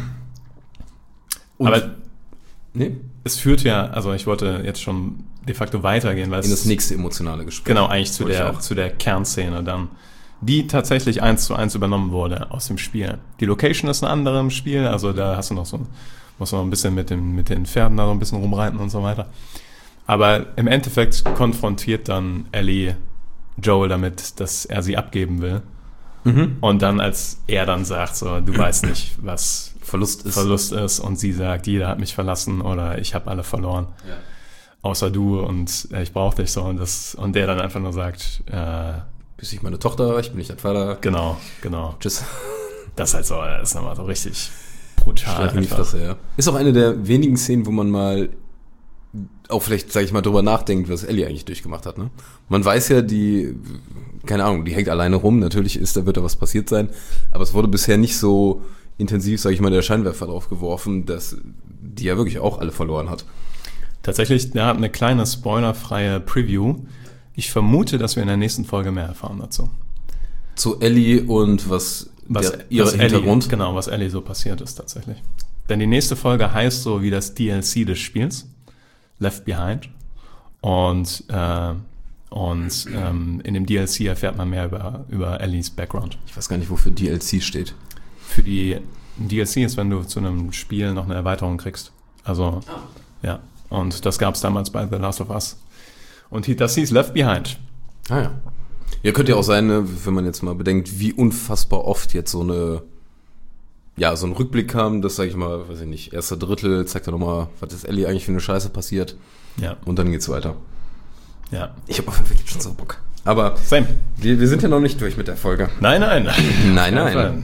Und, aber nee? es führt ja, also ich wollte jetzt schon de facto weitergehen, weil in es das nächste emotionale Gespräch. Genau, eigentlich zu der, zu der Kernszene dann, die tatsächlich eins zu eins übernommen wurde aus dem Spiel. Die Location ist eine andere im Spiel, also da hast du noch so, musst du noch ein bisschen mit dem, mit den Pferden da so ein bisschen rumreiten und so weiter. Aber im Endeffekt konfrontiert dann Ellie Joel damit, dass er sie abgeben will. Mhm. Und dann, als er dann sagt, so, du weißt nicht, was Verlust ist. Verlust ist, und sie sagt, jeder hat mich verlassen oder ich habe alle verloren. Ja. Außer du und äh, ich brauche dich so. Und, das, und der dann einfach nur sagt, äh, bist ich meine Tochter, ich bin nicht dein Vater. Genau, genau. Tschüss. Das ist halt so, das ist nochmal so richtig brutal. In die Fresse, ja. Ist auch eine der wenigen Szenen, wo man mal auch vielleicht, sag ich mal, drüber nachdenkt, was Ellie eigentlich durchgemacht hat, ne? Man weiß ja, die, keine Ahnung, die hängt alleine rum, natürlich ist, da wird da was passiert sein, aber es wurde bisher nicht so intensiv, sag ich mal, der Scheinwerfer drauf geworfen, dass die ja wirklich auch alle verloren hat. Tatsächlich, da hat eine kleine spoilerfreie Preview. Ich vermute, dass wir in der nächsten Folge mehr erfahren dazu. Zu Ellie und was, was der, ihre was Hintergrund? Ellie, genau, was Ellie so passiert ist tatsächlich. Denn die nächste Folge heißt so wie das D L C des Spiels, Left Behind. Und, äh, und ähm, in dem D L C erfährt man mehr über, über Ellies Background. Ich weiß gar nicht, wofür D L C steht. Für die D L C ist, wenn du zu einem Spiel noch eine Erweiterung kriegst. Also, oh. ja. Und das gab es damals bei The Last of Us. Und das hieß Left Behind. Ah ja. Ja, könnte ja auch sein, ne, wenn man jetzt mal bedenkt, wie unfassbar oft jetzt so eine, ja, so ein Rückblick kam, das, sag ich mal, weiß ich nicht, erster Drittel, zeigt er nochmal, was ist Ellie eigentlich für eine Scheiße passiert. Ja. Und dann geht's weiter. Ja. Ich habe auf jeden Fall jetzt schon so Bock. Aber Same. Wir, wir sind ja noch nicht durch mit der Folge. Nein, nein. nein, nein.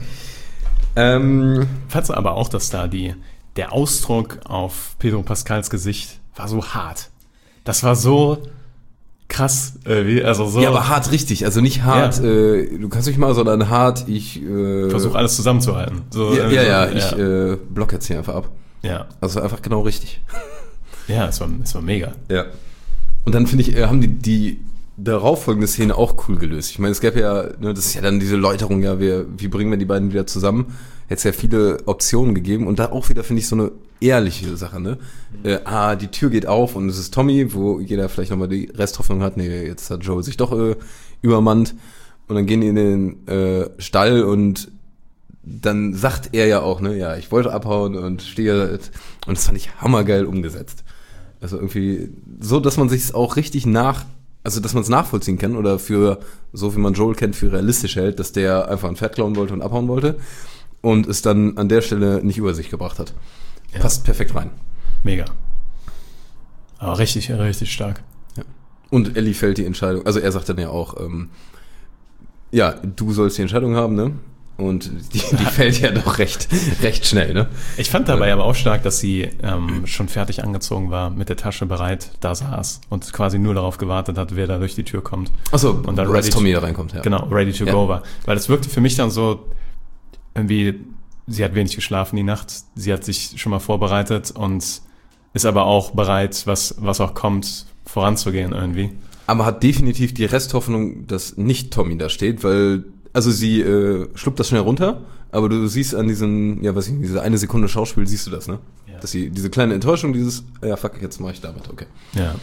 Ähm, Fandst du aber auch, dass da die, der Ausdruck auf Pedro Pascals Gesicht war so hart. Das war so krass, äh, wie, also so. Ja, aber hart richtig, also nicht hart, ja. äh, du kannst nicht mal, sondern hart, ich äh, versuche alles zusammenzuhalten. So, ja, äh, ja, ja, so, ich ja. Äh, block jetzt hier einfach ab. Ja. Also einfach genau richtig. Ja, es war, es war mega. Ja. Und dann finde ich, äh, haben die, die darauffolgende Szene auch cool gelöst. Ich meine, es gäbe ja, ne, das ist ja dann diese Läuterung, ja, wir, wie bringen wir die beiden wieder zusammen? Hätte es ja viele Optionen gegeben und da auch wieder, finde ich, so eine ehrliche Sache, ne? Mhm. Äh, ah, die Tür geht auf und es ist Tommy, wo jeder vielleicht nochmal die Resthoffnung hat, nee, jetzt hat Joel sich doch äh, übermannt und dann gehen die in den äh, Stall und dann sagt er ja auch, ne, ja, ich wollte abhauen und stehe, und das fand ich hammergeil umgesetzt. Also irgendwie so, dass man sich es auch richtig nach, also dass man es nachvollziehen kann oder für, so wie man Joel kennt, für realistisch hält, dass der einfach ein Pferd klauen wollte und abhauen wollte und es dann an der Stelle nicht über sich gebracht hat. Ja. Passt perfekt rein. Mega. Aber richtig, richtig stark. Ja. Und Ellie fällt die Entscheidung, also er sagt dann ja auch, ähm, ja, du sollst die Entscheidung haben, ne? Und die, die fällt ja doch recht, recht schnell, ne? Ich fand dabei aber auch stark, dass sie ähm, schon fertig angezogen war, mit der Tasche bereit, da saß und quasi nur darauf gewartet hat, wer da durch die Tür kommt. Achso, und dann als Tommy da reinkommt, ja. Genau, ready to ja. go war. Weil das wirkte für mich dann so, irgendwie, sie hat wenig geschlafen die Nacht, sie hat sich schon mal vorbereitet und ist aber auch bereit, was, was auch kommt, voranzugehen irgendwie. Aber hat definitiv die Resthoffnung, dass nicht Tommy da steht, weil also sie äh, schluckt das schnell runter, aber du siehst an diesem, ja weiß ich nicht, diese eine Sekunde Schauspiel, siehst du das, ne? Ja. Dass sie, diese kleine Enttäuschung, dieses, ja fuck, jetzt mache ich damit, okay. Ja.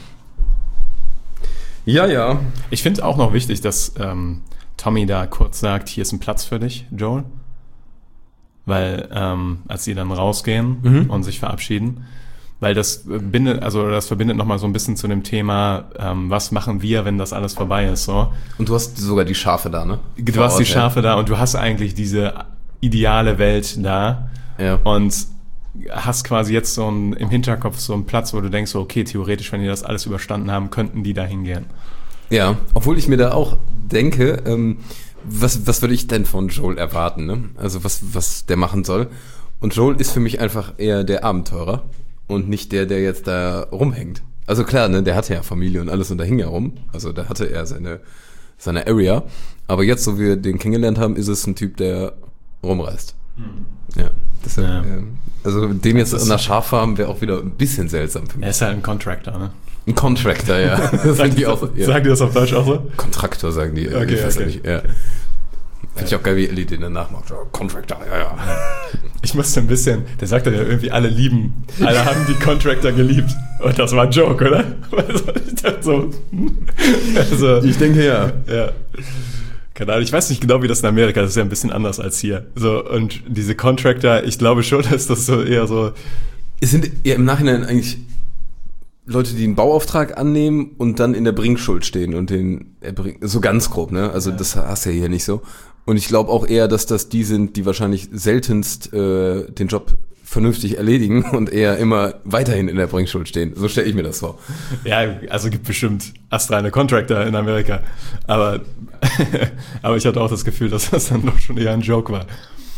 Ja, ja. Ich finde auch noch wichtig, dass ähm, Tommy da kurz sagt, hier ist ein Platz für dich, Joel. Weil, ähm, als sie dann rausgehen mhm. und sich verabschieden, weil das bindet, also das verbindet nochmal so ein bisschen zu dem Thema, ähm, was machen wir, wenn das alles vorbei ist, so. Und du hast sogar die Schafe da, ne? Du Vor hast Ort, die Schafe ja. da und du hast eigentlich diese ideale Welt da. Ja. Und hast quasi jetzt so ein, im Hinterkopf so einen Platz, wo du denkst, so, okay, theoretisch, wenn die das alles überstanden haben, könnten die da hingehen. Ja, obwohl ich mir da auch denke, ähm, was, was würde ich denn von Joel erwarten, ne? Also was, was der machen soll. Und Joel ist für mich einfach eher der Abenteurer. Und nicht der, der jetzt da rumhängt. Also klar, ne, der hatte ja Familie und alles und da hing ja rum. Also da hatte er seine, seine Area. Aber jetzt, so wie wir den kennengelernt haben, ist es ein Typ, der rumreist. Mhm. Ja. Deshalb, ja. Äh, also den jetzt an der Schaffarm wäre auch wieder ein bisschen seltsam für mich. Er ist halt ein Contractor, ne? Ein Contractor, ja. Das sagen die auch, ja. Sagen die das auf Deutsch auch so? Kontraktor sagen die. Okay, ich weiß okay. Nicht, ja. Finde ich auch geil, wie Ellie den danach macht. Contractor, ja, ja. Ich musste ein bisschen, der sagt ja irgendwie, alle lieben, alle haben die Contractor geliebt. Und das war ein Joke, oder? Ich dachte so. Also, ich denke ja. Ja. Keine Ahnung, ich weiß nicht genau, wie das in Amerika ist. Das ist ja ein bisschen anders als hier. So, und diese Contractor, ich glaube schon, dass das so eher so. Es sind ja im Nachhinein eigentlich Leute, die einen Bauauftrag annehmen und dann in der Bringschuld stehen und den erbringen. So ganz grob, ne? Also, ja. Das hast du ja hier nicht so. Und ich glaube auch eher, dass das die sind, die wahrscheinlich seltenst äh, den Job vernünftig erledigen und eher immer weiterhin in der Bringschuld stehen. So stelle ich mir das vor. Ja, also gibt bestimmt astreine Contractor in Amerika. Aber, aber ich hatte auch das Gefühl, dass das dann doch schon eher ein Joke war.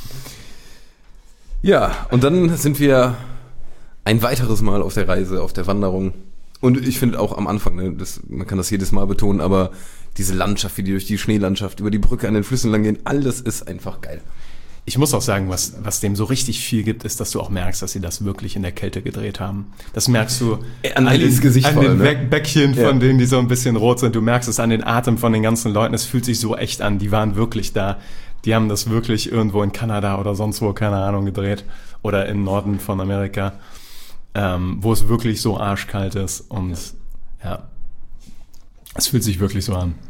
Ja, und dann sind wir ein weiteres Mal auf der Reise, auf der Wanderung. Und ich finde auch am Anfang, ne, das, man kann das jedes Mal betonen, aber diese Landschaft, wie die durch die Schneelandschaft, über die Brücke an den Flüssen lang gehen, all das ist einfach geil. Ich muss auch sagen, was, was dem so richtig viel gibt, ist, dass du auch merkst, dass sie das wirklich in der Kälte gedreht haben. Das merkst du an, an den, Gesicht an voll, den ne? Bäckchen, ja. von denen, die so ein bisschen rot sind. Du merkst es an den Atem von den ganzen Leuten. Es fühlt sich so echt an. Die waren wirklich da. Die haben das wirklich irgendwo in Kanada oder sonst wo, keine Ahnung, gedreht. Oder im Norden von Amerika. Ähm, wo es wirklich so arschkalt ist. Und ja, es fühlt sich wirklich so an.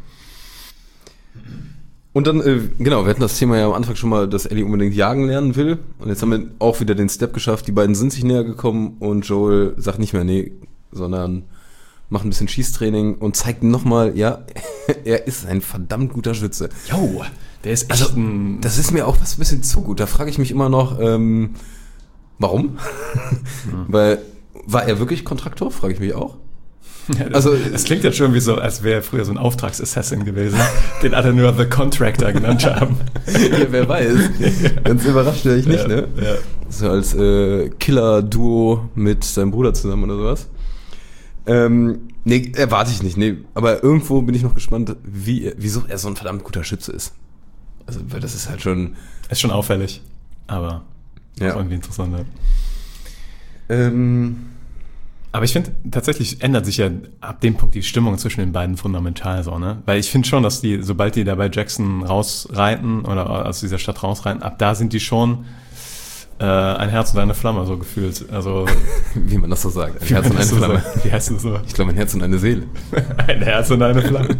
Und dann, äh, genau, wir hatten das Thema ja am Anfang schon mal, dass Ellie unbedingt jagen lernen will. Und jetzt haben wir auch wieder den Step geschafft. Die beiden sind sich näher gekommen und Joel sagt nicht mehr nee, sondern macht ein bisschen Schießtraining und zeigt nochmal, ja, er ist ein verdammt guter Schütze. Jo, der ist echt also, ein... Das ist mir auch was ein bisschen zu gut. Da frage ich mich immer noch, ähm, warum? Mhm. Weil, war er wirklich Kontraktor? Frage ich mich auch. Ja, das, also es klingt jetzt schon wie so, als wäre er früher so ein Auftragsassassin gewesen, den alle nur The Contractor genannt haben. Ja, wer weiß. Ganz überrascht wäre ich nicht, ja, ne? Ja. So als äh, Killer-Duo mit seinem Bruder zusammen oder sowas. Ähm, nee, erwarte ich nicht, nee. Aber irgendwo bin ich noch gespannt, wie, wieso er so ein verdammt guter Schütze ist. Also, weil das ist halt schon... Ist schon auffällig, aber ja. Auch irgendwie interessant. Ähm... Aber ich finde, tatsächlich ändert sich ja ab dem Punkt die Stimmung zwischen den beiden fundamental so, ne? Weil ich finde schon, dass die, sobald die da bei Jackson rausreiten oder aus dieser Stadt rausreiten, ab da sind die schon äh, ein Herz und eine Flamme, so gefühlt. Also Wie man das so sagt. Ein wie Herz und eine so Flamme. sagt. Wie heißt das so? Ich glaube, ein Herz und eine Seele. Ein Herz und eine Flamme.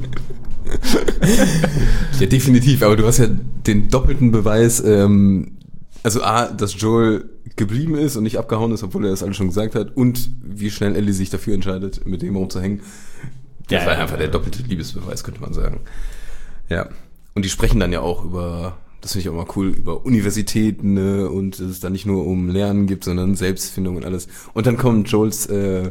Ja, definitiv. Aber du hast ja den doppelten Beweis, ähm, also A, dass Joel geblieben ist und nicht abgehauen ist, obwohl er das alles schon gesagt hat, und wie schnell Ellie sich dafür entscheidet, mit dem rumzuhängen. Das Ja, war ja, einfach ja. der doppelte Liebesbeweis, könnte man sagen. Ja. Und die sprechen dann ja auch über, das finde ich auch mal cool, über Universitäten, ne, und dass es da nicht nur um Lernen gibt, sondern Selbstfindung und alles. Und dann kommt Joels, äh,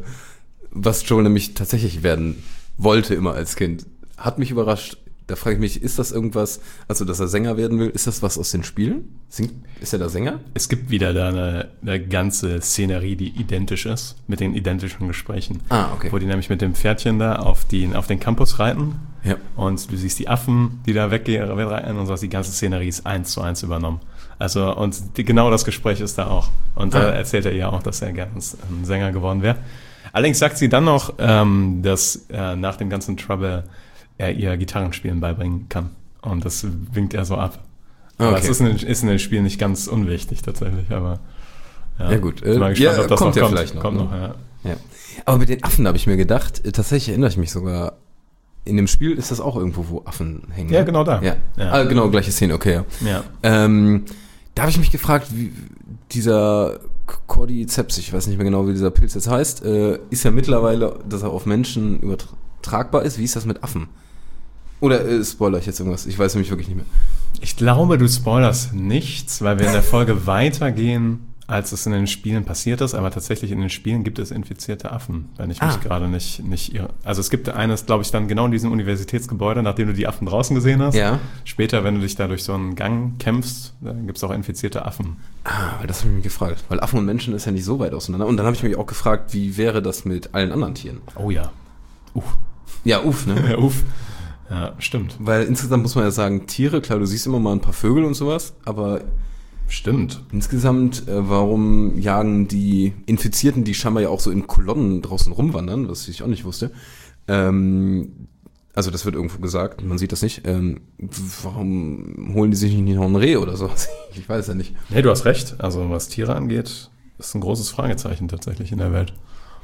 was Joel nämlich tatsächlich werden wollte immer als Kind. Hat mich überrascht. Da frage ich mich, ist das irgendwas, also dass er Sänger werden will, ist das was aus den Spielen? Singt, ist er da Sänger? Es gibt wieder da eine, eine ganze Szenerie, die identisch ist, mit den identischen Gesprächen. Ah, okay. Wo die nämlich mit dem Pferdchen da auf, die, auf den Campus reiten. Ja. Und du siehst die Affen, die da wegreiten und so. Die ganze Szenerie ist eins zu eins übernommen. Also, und die, genau das Gespräch ist da auch. Und da Ah. erzählt er ihr auch, dass er gerne ein Sänger geworden wäre. Allerdings sagt sie dann noch, ähm, dass äh, nach dem ganzen Trouble er ihr Gitarrenspielen beibringen kann. Und das winkt er so ab. Aber Okay. es ist in, ist in den Spielen nicht ganz unwichtig tatsächlich, aber ja, Ja, gut. Bin mal Äh, ja, gespannt, ob das kommt noch ja kommt. vielleicht noch, Kommt ne? noch, ja. Ja. Aber mit den Affen habe ich mir gedacht, äh, tatsächlich erinnere ich mich sogar, in dem Spiel ist das auch irgendwo, wo Affen hängen. Ja, ne? genau da. Ja, Ja. Ah, genau, gleiche Szene, okay. Ja. Ja. Ähm, da habe ich mich gefragt, wie dieser Cordyceps, ich weiß nicht mehr genau, wie dieser Pilz jetzt heißt, äh, ist ja mittlerweile, dass er auf Menschen übertragbar ist. Wie ist das mit Affen? Oder äh, spoiler ich jetzt irgendwas? Ich weiß nämlich wirklich nicht mehr. Ich glaube, du spoilerst nichts, weil wir in der Folge weitergehen, als es in den Spielen passiert ist. Aber tatsächlich in den Spielen gibt es infizierte Affen, wenn ich mich Ah. gerade nicht, nicht irre. Also es gibt eines, glaube ich, dann genau in diesem Universitätsgebäude, nachdem du die Affen draußen gesehen hast. Ja. Später, wenn du dich da durch so einen Gang kämpfst, dann gibt es auch infizierte Affen. Ah, weil das habe ich mich gefragt. Weil Affen und Menschen ist ja nicht so weit auseinander. Und dann habe ich mich auch gefragt, wie wäre das mit allen anderen Tieren? Oh ja. Uff. Ja, uff, ne? Ja, uff. Ja, stimmt. Weil insgesamt muss man ja sagen, Tiere, klar, du siehst immer mal ein paar Vögel und sowas, aber Stimmt. insgesamt, äh, warum jagen die Infizierten, die scheinbar ja auch so in Kolonnen draußen rumwandern, was ich auch nicht wusste, ähm, also das wird irgendwo gesagt, man sieht das nicht, ähm, warum holen die sich nicht noch ein Reh oder sowas? Ich weiß ja nicht. Nee, du hast recht. Also was Tiere angeht, ist ein großes Fragezeichen tatsächlich in der Welt.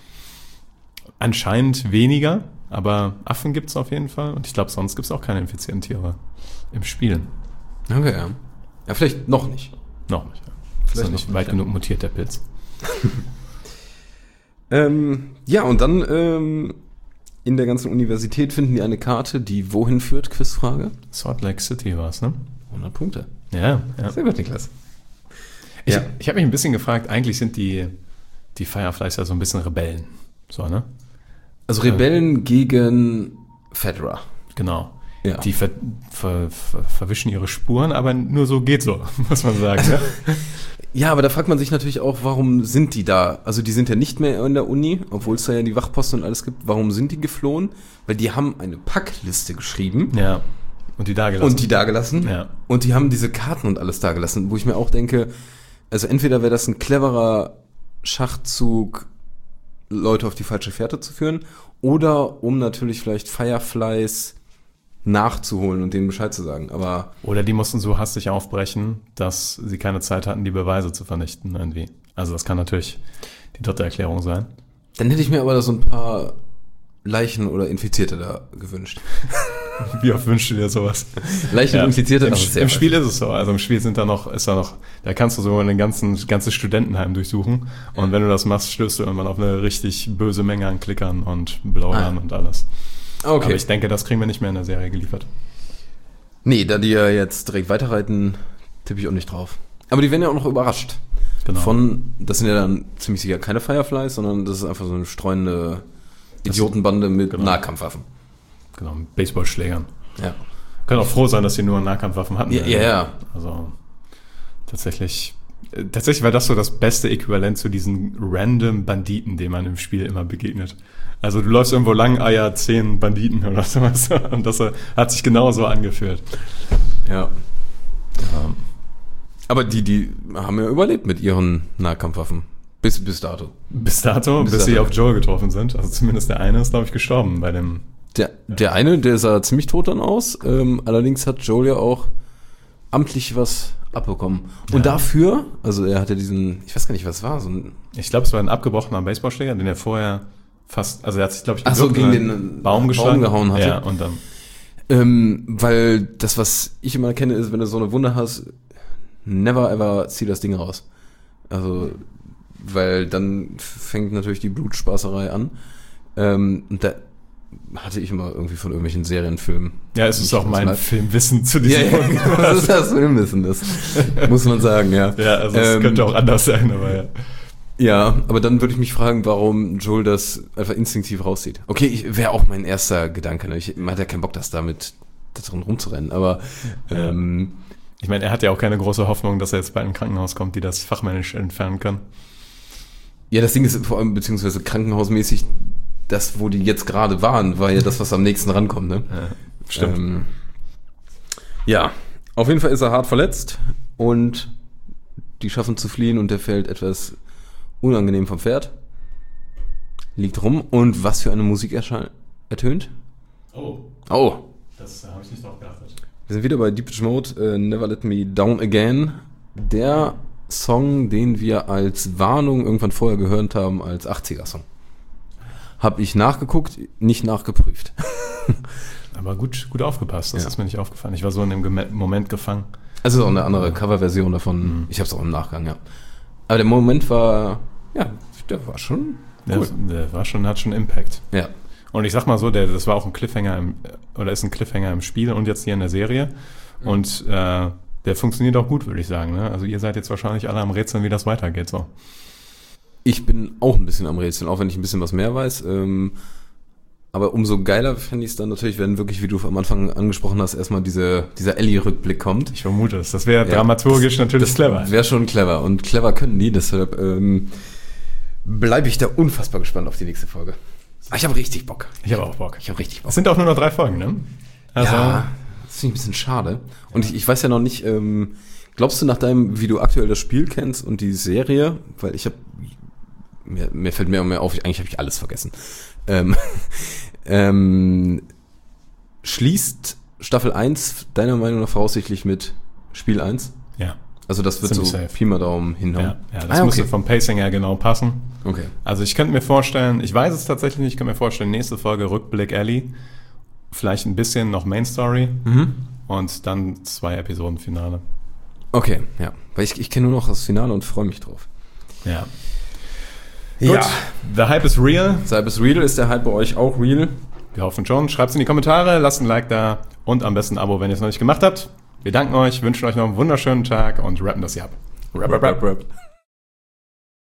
Anscheinend weniger, aber Affen gibt es auf jeden Fall. Und ich glaube, sonst gibt es auch keine infizierten Tiere im Spielen. Okay, ja. Ja, vielleicht noch nicht. Noch nicht. Ja. Vielleicht Ist noch noch nicht nicht, weit ja. genug mutiert, der Pilz. Ähm, ja, und dann ähm, in der ganzen Universität finden die eine Karte, die wohin führt, Quizfrage? Salt Lake City war es, ne? hundert Punkte. Ja, ja. Sehr gut, Niklas. Ich, Ja. ich habe mich ein bisschen gefragt, eigentlich sind die, die Fireflies ja so ein bisschen Rebellen. So, ne? Also Rebellen gegen Fedra. Genau. Ja. Die ver, ver, ver, verwischen ihre Spuren, aber nur so geht so, muss man sagen. Ne? Ja, aber da fragt man sich natürlich auch, warum sind die da? Also die sind ja nicht mehr in der Uni, obwohl es da ja die Wachposten und alles gibt. Warum sind die geflohen? Weil die haben eine Packliste geschrieben Ja. Und die da gelassen. und die dagelassen. Ja. Und die haben diese Karten und alles dagelassen, wo ich mir auch denke, also entweder wäre das ein cleverer Schachzug, Leute auf die falsche Fährte zu führen, oder um natürlich vielleicht Fireflies nachzuholen und denen Bescheid zu sagen. Aber Oder die mussten so hastig aufbrechen, dass sie keine Zeit hatten, die Beweise zu vernichten irgendwie. Also das kann natürlich die dritte Erklärung sein. dann hätte ich mir aber so ein paar Leichen oder Infizierte da gewünscht. Wie oft wünschst du dir sowas? Leichen Ja, und Infizierte? Im, aber sehr im weit. Spiel ist es so. Also im Spiel sind da noch, ist da noch, da kannst du so ein ganzen, ganzes Studentenheim durchsuchen. Und wenn du das machst, stößt du irgendwann auf eine richtig böse Menge an Klickern und Blaudern Ah. und alles. Okay. Aber ich denke, das kriegen wir nicht mehr in der Serie geliefert. Nee, da die ja jetzt direkt weiterreiten, tippe ich auch nicht drauf. Aber die werden ja auch noch überrascht. Genau. Von, das sind ja dann ziemlich sicher keine Fireflies, sondern das ist einfach so eine streunende Idiotenbande mit Genau. Nahkampfwaffen. Genau, mit Baseballschlägern. Ja. Können auch froh sein, dass sie nur Nahkampfwaffen hatten. Ja, ja, ja. Also tatsächlich, äh, tatsächlich war das so das beste Äquivalent zu diesen random Banditen, denen man im Spiel immer begegnet. Also du läufst irgendwo lang, ah ja, zehn Banditen oder sowas. Und das äh, hat sich genauso angefühlt. Ja. Ja. Aber die, die haben ja überlebt mit ihren Nahkampfwaffen. Bis, bis dato. Bis dato, bis, Bis sie dato. auf Joel getroffen sind. Also zumindest der eine ist, glaube ich, gestorben bei dem... Der, der eine, der sah ziemlich tot dann aus. Ähm, allerdings hat Joel ja auch amtlich was abbekommen. Und Ja. dafür, also er hatte diesen, ich weiß gar nicht, was war, so ein... Ich glaube, es war ein abgebrochener Baseballschläger, den er vorher fast... Also er hat sich, glaube ich, Ach so, gewürgt gegen und den einen Baum Baum geschlagen. gehauen hatte. Ja, und dann... Ähm, weil das, was ich immer kenne, ist, wenn du so eine Wunde hast, never ever zieh das Ding raus. Also, weil dann fängt natürlich die Blutspaßerei an. Ähm, und da hatte ich immer irgendwie von irgendwelchen Serienfilmen. Ja, es ist Nicht auch mein was Filmwissen zu Ja, diesem ja, Film. das ist das Filmwissen, das muss man sagen, ja. Ja, also es Ähm, könnte auch anders sein, aber ja. Ja, aber dann würde ich mich fragen, warum Joel das einfach instinktiv rauszieht. Okay, ich wäre auch mein erster Gedanke. Ne? Ich man hat ja keinen Bock, das damit da drin rumzurennen. Aber Ja. ähm, Ich meine, er hat ja auch keine große Hoffnung, dass er jetzt bald in ein Krankenhaus kommt, die das fachmännisch entfernen kann. ja, das Ding ist vor allem beziehungsweise krankenhausmäßig, das, wo die jetzt gerade waren, war ja das, was am nächsten rankommt. Ne? Ja, stimmt. Ähm, ja, auf jeden Fall ist er hart verletzt und die schaffen zu fliehen und der fällt etwas unangenehm vom Pferd. Liegt rum und was für eine Musik erscheint, ertönt? Oh, Oh, das habe ich nicht drauf geachtet. wir sind wieder bei Depeche Mode, äh, Never Let Me Down Again. Der Song, den wir als Warnung irgendwann vorher gehört haben, als achtziger-Song. Hab ich nachgeguckt, nicht nachgeprüft. Aber gut, gut aufgepasst, das Ja. ist mir nicht aufgefallen. Ich war so in dem Geme- Moment gefangen. Also auch eine andere Coverversion davon. Ich hab's auch im Nachgang, ja. Aber der Moment war, ja, der war schon Der, cool. der war schon, hat schon Impact. Ja. Und ich sag mal so, der, das war auch ein Cliffhanger im, oder ist ein Cliffhanger im Spiel und jetzt hier in der Serie. Und äh, der funktioniert auch gut, würde ich sagen. Ne? Also ihr seid jetzt wahrscheinlich alle am Rätseln, wie das weitergeht. So. Ich bin auch ein bisschen am Rätseln, auch wenn ich ein bisschen was mehr weiß. Ähm, aber umso geiler fände ich es dann natürlich, wenn wirklich, wie du am Anfang angesprochen hast, erstmal diese, dieser Ellie-Rückblick kommt. Ich vermute es. Das wäre Ja, dramaturgisch natürlich das clever. Wäre schon clever. Und clever können die, deshalb ähm, bleibe ich da unfassbar gespannt auf die nächste Folge. Ah, ich habe richtig Bock. Ich habe auch Bock. Ich habe richtig Bock. Es sind auch nur noch drei Folgen, ne? Also, ja, das finde ich ein bisschen schade. Und ich, ich weiß ja noch nicht, ähm, glaubst du nach deinem, wie du aktuell das Spiel kennst und die Serie, weil ich habe, mir, mir fällt mehr und mehr auf, ich, eigentlich habe ich alles vergessen, ähm, ähm, schließt Staffel eins deiner Meinung nach voraussichtlich mit Spiel eins? ja. Also das wird Ziemlich so safe. Pi mal Daumen hinhauen. Ja, ja, das ah, müsste okay. vom Pacing her genau passen. Okay. Also ich könnte mir vorstellen, ich weiß es tatsächlich nicht, ich könnte mir vorstellen, nächste Folge Rückblick Ellie, vielleicht ein bisschen noch Main Story Mhm. und dann zwei Episoden Finale. Okay, ja. Weil ich, ich kenne nur noch das Finale und freue mich drauf. Ja. Ja. Gut, the Hype is real. Cybers Real, ist der Hype bei euch auch real? Wir hoffen schon. Schreibt es in die Kommentare, lasst ein Like da und am besten ein Abo, wenn ihr es noch nicht gemacht habt. Wir danken euch, wünschen euch noch einen wunderschönen Tag und rappen das hier ab. Rap, rap, rap, rap.